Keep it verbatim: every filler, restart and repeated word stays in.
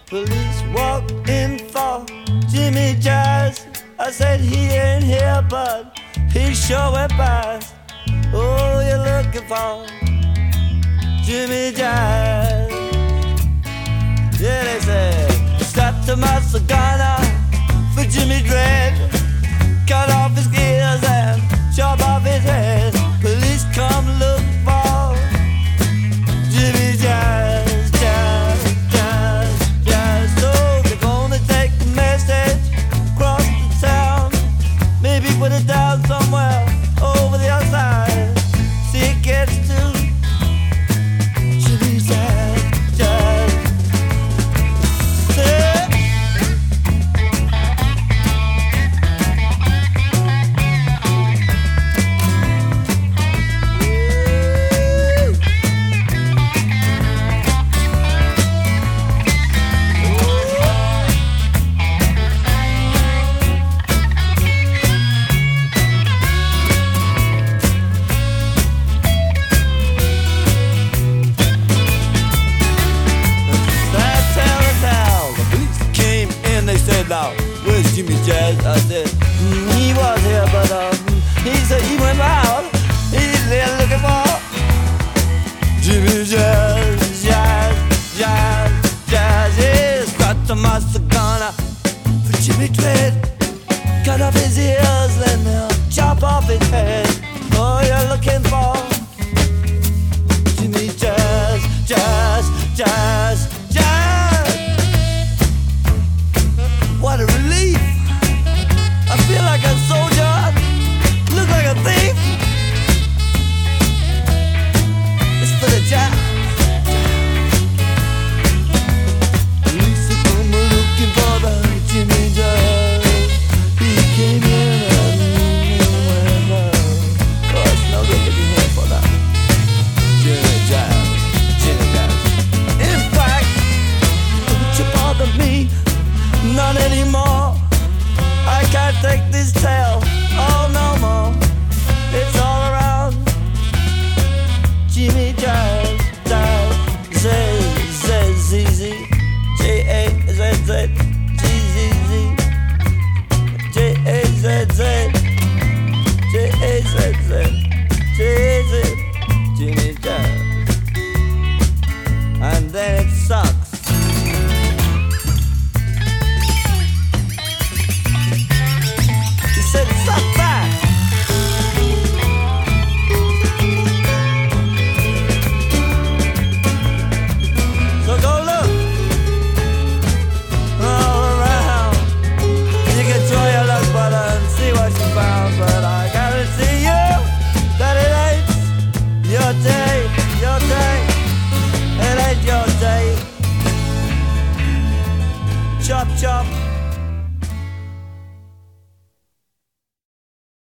Police walked in for Jimmy Jazz. I said he ain't here, but he sure went past. Oh, you're looking for Jimmy Jazz. Yeah, they said stop to Masagana for Jimmy Dread. Cut off his ears and chop off his head. Police come look for Jimmy Jazz, Jazz, Jazz, Jazz. So they're gonna take the message across the town, maybe put it down somewhere over the other side. See it gets to Jimmy Jazz, Jazz. Say, now, where's Jimmy Jazz? I said, mm, he was here, but um, he said he went out. He's there looking for Jimmy Jazz, Jazz, Jazz, Jazz. Yes, got the Masagana for Jimmy Dread. Cut off his ears, then they'll chop off his head. Oh, you're looking for Jimmy Jazz, Jazz, Jazz, Jazz. What a relief! I feel like a soldier, look like a thief. It's for the job. Police are come looking for the Jimmy Jazz. He came in and went out. Cause no good looking here for that Jimmy Jazz, Jimmy Jazz. In fact, don't you bother me, not anymore. I can't take this tale, oh no more. It's all around Jimmy Jazz, Jazz, Z, Z, Z, Z, J, A, Z, Z.